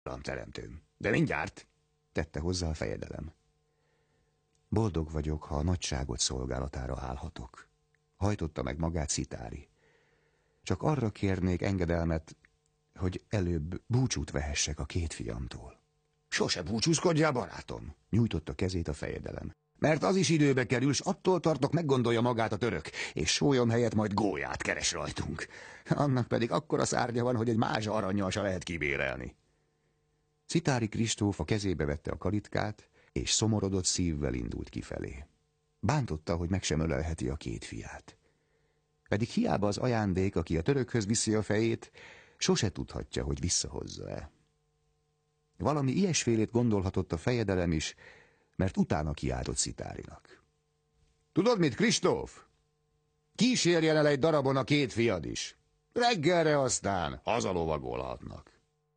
teremtőm. De mindjárt, tette hozzá a fejedelem. Boldog vagyok, ha a nagyságot szolgálatára állhatok. Hajtotta meg magát Szitári. Csak arra kérnék engedelmet, hogy előbb búcsút vehessek a két fiamtól. Sose búcsúzkodjál, barátom, nyújtotta kezét a fejedelem. Mert az is időbe kerül, s attól tartok, meggondolja magát a török, és sólyom helyett majd gólyát keres rajtunk. Annak pedig akkora szárnya van, hogy egy mázsa arannyal se lehet kibérelni. Szitári Kristóf a kezébe vette a kalitkát, és szomorodott szívvel indult kifelé. Bántotta, hogy meg sem ölelheti a két fiát. Pedig hiába az ajándék, aki a törökhöz viszi a fejét, sose tudhatja, hogy visszahozza-e. Valami ilyesfélét gondolhatott a fejedelem is, mert utána kiáltott Szitárinak. Tudod mit, Kristóf? Kísérjen el egy darabon a két fiad is. Reggelre aztán hazalovagolhatnak.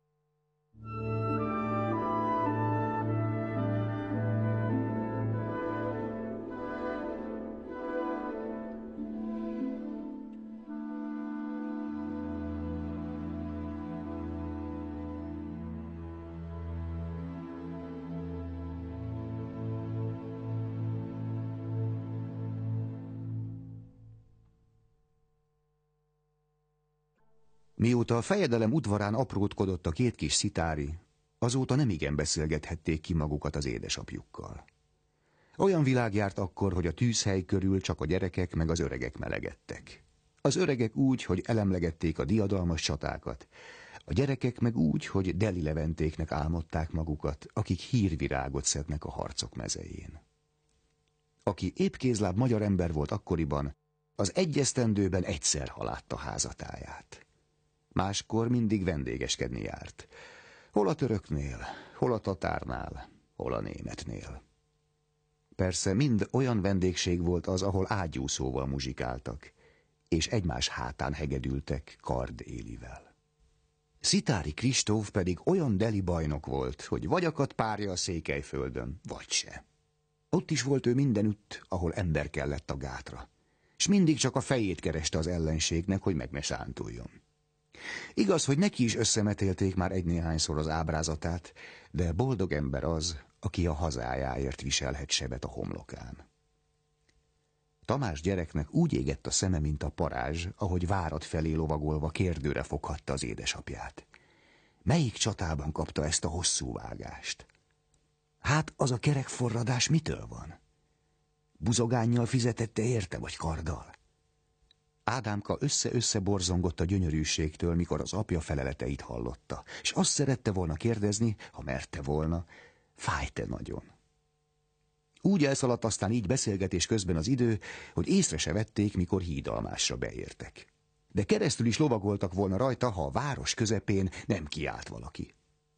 Mióta a fejedelem udvarán aprótkodott a két kis Szitári, azóta nemigen beszélgethették ki magukat az édesapjukkal. Olyan világ járt akkor, hogy a tűzhely körül csak a gyerekek meg az öregek melegedtek. Az öregek úgy, hogy elemlegették a diadalmas csatákat, a gyerekek meg úgy, hogy Deli Leventéknek álmodták magukat, akik hírvirágot szednek a harcok mezején. Aki épkézláb magyar ember volt akkoriban, az egy esztendőben egyszer ha látta házatáját. Máskor mindig vendégeskedni járt. Hol a töröknél, hol a tatárnál, hol a németnél. Persze mind olyan vendégség volt az, ahol ágyúszóval muzsikáltak, és egymás hátán hegedültek kard élivel. Szitári Kristóf pedig olyan deli bajnok volt, hogy vagy akadt párja a Székelyföldön, vagy se. Ott is volt ő mindenütt, ahol ember kellett a gátra, és mindig csak a fejét kereste az ellenségnek, hogy meg ne sántuljon. Igaz, hogy neki is összemetélték már egy-néhányszor az ábrázatát, de boldog ember az, aki a hazájáért viselhet sebet a homlokán. Tamás gyereknek úgy égett a szeme, mint a parázs, ahogy várat felé lovagolva kérdőre foghatta az édesapját. Melyik csatában kapta ezt a hosszú vágást? Hát az a kerekforradás mitől van? Buzogánnyal fizetette érte, vagy karddal? Ádámka össze-össze borzongott a gyönyörűségtől, mikor az apja feleleteit hallotta, és azt szerette volna kérdezni, ha merte volna, fáj-e nagyon? Úgy elszaladt aztán így beszélgetés közben az idő, hogy észre se vették, mikor Hídalmásra beértek. De keresztül is lovagoltak volna rajta, ha a város közepén nem kiált valaki.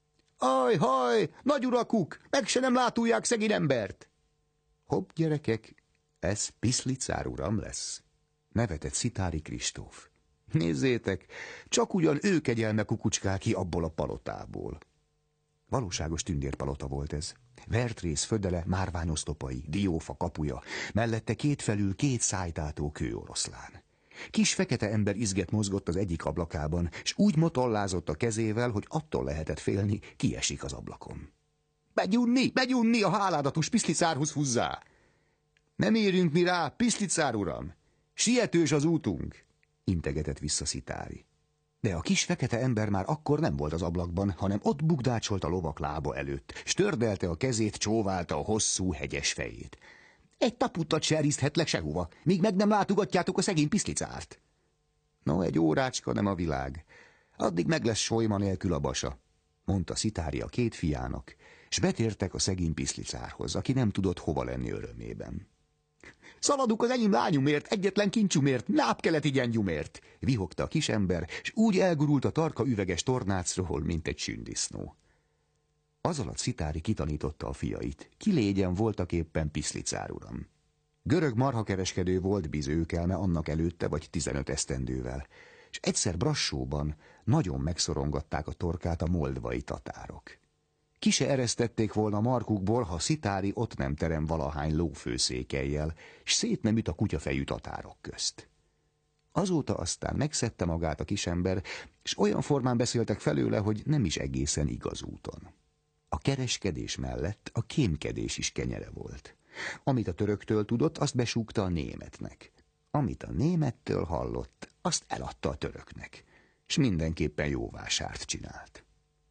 Ajhaj, nagyurakuk, meg se nem látulják szegény embert! Hopp, gyerekek, ez Piszlicár uram lesz, nevetett Szitári Kristóf. Nézzétek, csak ugyan ő kegyelme kukucskál ki abból a palotából. Valóságos tündérpalota volt ez. Vertrész födele, márványosztopai, diófa kapuja, mellette kétfelül két szájtátó kőoroszlán. Kis fekete ember izget mozgott az egyik ablakában, és úgy motallázott a kezével, hogy attól lehetett félni, kiesik az ablakon. Begyunni, a háládatos Piszlicárhoz húzzá! Nem érünk mi rá, Piszlicár uram! Sietős az útunk! Integetett vissza Szitári. De a kis fekete ember már akkor nem volt az ablakban, hanem ott bugdácsolt a lovak lába előtt, s tördelte a kezét, csóválta a hosszú, hegyes fejét. Egy taputtat se eriszthetlek sehova, míg meg nem látogatjátok a szegény Piszlicárt. No, egy órácska nem a világ. Addig meg lesz solyma nélkül a basa, mondta Szitári a két fiának, s betértek a szegény Piszlicárhoz, aki nem tudott hova lenni örömében. Szaladunk az enyém lányumért, egyetlen kincsumért, nápkeleti gyengyumért, vihogta a kisember, s úgy elgurult a tarka üveges tornácról, mint egy sündisznó. Az alatt Szitári kitanította a fiait, ki légyen voltak éppen Piszlicár uram. Görög marhakereskedő volt bizőkelme annak előtte vagy 15 esztendővel, és egyszer Brassóban nagyon megszorongatták a torkát a moldvai tatárok. Ki se eresztették volna markukból, ha Szitári ott nem terem valahány lófőszékellyel, s szét nem üt a kutyafejű tatárok közt. Azóta aztán megszedte magát a kisember, és olyan formán beszéltek felőle, hogy nem is egészen igaz úton. A kereskedés mellett a kémkedés is kenyere volt. Amit a töröktől tudott, azt besúgta a németnek. Amit a némettől hallott, azt eladta a töröknek, és mindenképpen jó vásárt csinált.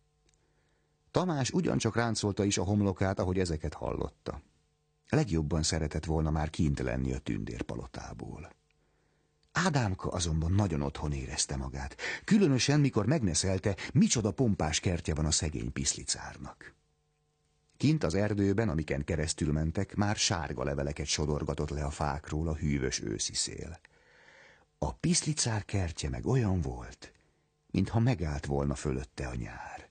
Tamás ugyancsak ráncolta is a homlokát, ahogy ezeket hallotta. Legjobban szeretett volna már kint lenni a tündérpalotából. Ádámka azonban nagyon otthon érezte magát, különösen mikor megneszelte, micsoda pompás kertje van a szegény piszlicárnak. Kint az erdőben, amiken keresztül mentek, már sárga leveleket sodorgatott le a fákról a hűvös őszi szél. A piszlicár kertje meg olyan volt, mintha megállt volna fölötte a nyár.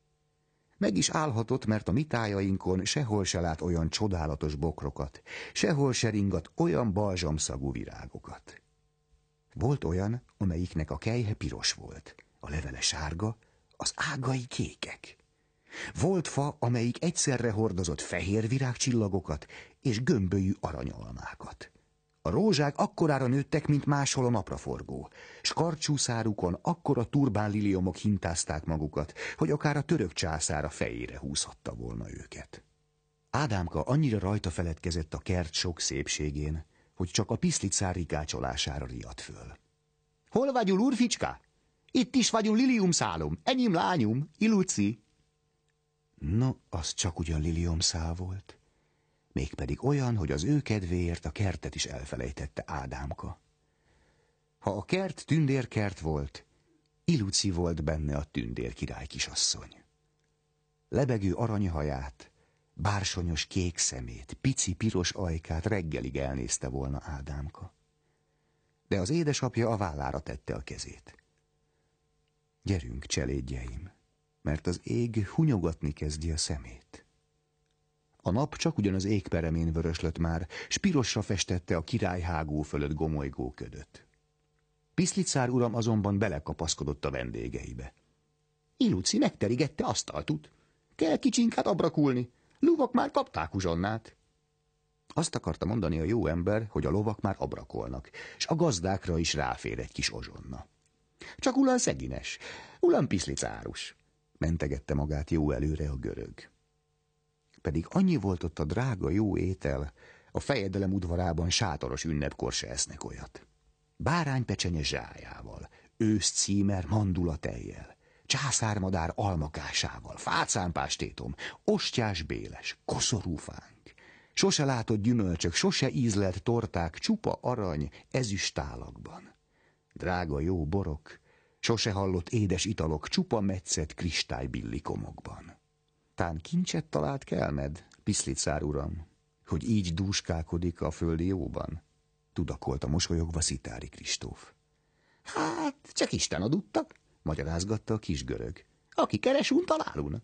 Meg is állhatott, mert a mi tájainkon sehol se lát olyan csodálatos bokrokat, sehol se ringat olyan balzsamszagú virágokat. Volt olyan, amelyiknek a kelyhe piros volt, a levele sárga, az ágai kékek. Volt fa, amelyik egyszerre hordozott fehér virágcsillagokat és gömbölyű aranyalmákat. A rózsák akkorára nőttek, mint máshol a napraforgó, s karcsú szárukon akkora turbánliliomok hintázták magukat, hogy akár a török császár a fejére húzhatta volna őket. Ádámka annyira rajta feledkezett a kert sok szépségén, hogy csak a piszlicár rikácsolására riadt föl. Hol vagyul, úrficska? Itt is vagyunk, liliumszálom, enyém lányum, Iluci. No, az csak ugyan liliomszál volt, mégpedig olyan, hogy az ő kedvéért a kertet is elfelejtette Ádámka. Ha a kert tündérkert volt, Iluci volt benne a tündér király kisasszony. Lebegő aranyhaját, bársonyos kék szemét, pici piros ajkát reggelig elnézte volna Ádámka. De az édesapja a vállára tette a kezét. Gyerünk, cselédjeim, mert az ég hunyogatni kezdi a szemét. A nap csak ugyan az égperemén vöröslött már, s pirosra festette a királyhágó fölött gomolygó ködöt. Piszlicár uram azonban belekapaszkodott a vendégeibe. Iluci megterigette asztaltut. Kell kicsinkát abrakulni. Lovak már kapták uzsonnát. Azt akarta mondani a jó ember, hogy a lovak már abrakolnak, s a gazdákra is ráfér egy kis ozsonna. Csak ulan szegines, ulan piszlicárus, mentegette magát jó előre a görög. Pedig annyi volt ott a drága jó étel, a fejedelem udvarában sátoros ünnepkor se esznek olyat. Báránypecsenye zsájával, őszcímer mandulatejjel, császármadár almakásával, fácánpástétom, ostyás béles, koszorúfánk, sose látott gyümölcsök, sose ízlelt torták, csupa arany, ezüstálakban. Drága jó borok, sose hallott édes italok, csupa metszett kristálybillikomokban. Tán kincset talált kelmed, piszlicár uram, hogy így dúskálkodik a földi jóban? Tudakolta mosolyogva Szitári Kristóf. Hát, csak Isten aduttak, magyarázgatta a kis görög. Aki keresún, találun.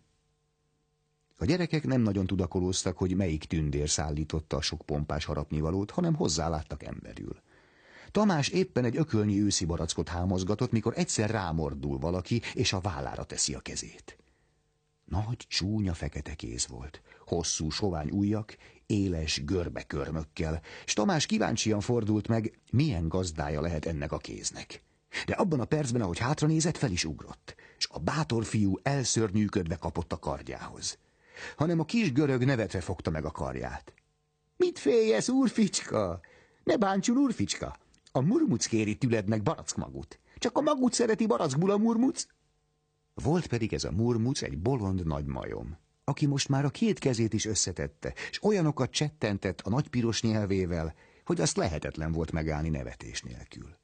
A gyerekek nem nagyon tudakolóztak, hogy melyik tündér szállította a sok pompás harapnivalót, hanem hozzáláttak emberül. Tamás éppen egy ökölnyi őszi barackot hámozgatott, mikor egyszer rámordul valaki, és a vállára teszi a kezét. Nagy, csúnya, fekete kéz volt, hosszú, sovány ujjak, éles, görbe körmökkel, s Tamás kíváncsian fordult meg, milyen gazdája lehet ennek a kéznek. De abban a percben, ahogy hátranézett, fel is ugrott, s a bátor fiú elszörnyűködve kapott a kardjához. Hanem a kis görög nevetve fogta meg a karját. Mit féljesz, úrficska? Ne bántsul, úrficska! A murmuc kéri tülednek barackmagut. Csak a magut szereti barackból a murmuc. Volt pedig ez a murmuc egy bolond nagy majom, aki most már a két kezét is összetette, s olyanokat csettentett a nagy piros nyelvével, hogy azt lehetetlen volt megállni nevetés nélkül.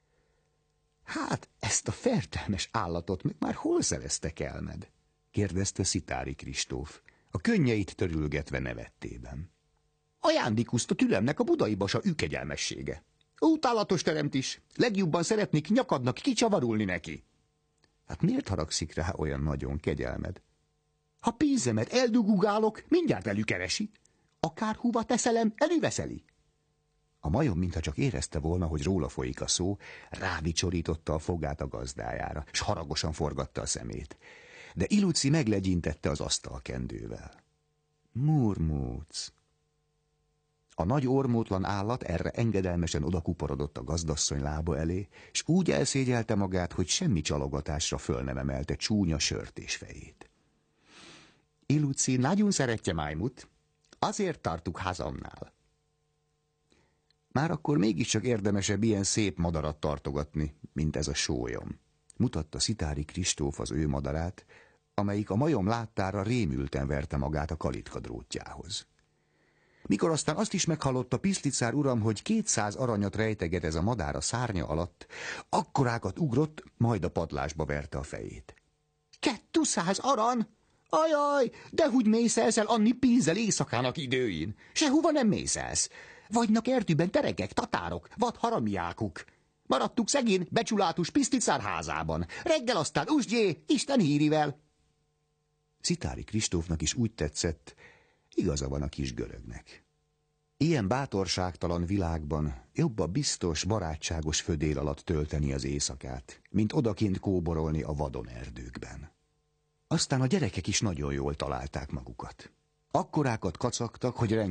Hát, ezt a fertelmes állatot meg már hol szerezte kelmed? Kérdezte Szitári Kristóf, a könnyeit törülgetve nevettében. Ajándékozta Tülemnek a budai basa ükegyelmessége. Utálatos teremtés, legjobban szeretnék nyakadnak kicsavarulni neki. Hát miért haragszik rá olyan nagyon, kegyelmed? Ha pénzemet eldugugálok, mindjárt előkeresi. Akárhova teszelem, előveszeli. A majom, mintha csak érezte volna, hogy róla folyik a szó, rávicsorította a fogát a gazdájára, s haragosan forgatta a szemét. De Iluci meglegyintette az asztalkendővel. Murmúc. A nagy ormótlan állat erre engedelmesen odakuporodott a gazdasszony lába elé, s úgy elszégyelte magát, hogy semmi csalogatásra föl nem emelte csúnya sörtésfejét. Iluci nagyon szeretje májmut, azért tartuk házamnál. Már akkor mégiscsak érdemesebb ilyen szép madarat tartogatni, mint ez a sólyom. Mutatta Szitári Kristóf az ő madarát, amelyik a majom láttára rémülten verte magát a kalitka drótjához. Mikor aztán azt is meghallotta Piszlicár uram, hogy 200 aranyat rejteget ez a madár a szárnya alatt, akkorákat ugrott, majd a padlásba verte a fejét. 200 aran? Ajaj, de hogy mészelsz el anni pénzzel éjszakának időin? Sehova nem mészelsz. Vagynak erdőben terekek, tatárok, vad haramiákuk. Maradtuk szegény, becsulátus Piszlicár házában. Reggel aztán usgyé, Isten hírivel. Szitári Kristófnak is úgy tetszett, igaza van a kis görögnek. Ilyen bátorságtalan világban jobb a biztos, barátságos födél alatt tölteni az éjszakát, mint odakint kóborolni a vadon erdőkben. Aztán a gyerekek is nagyon jól találták magukat. Akkorákat kacagtak, hogy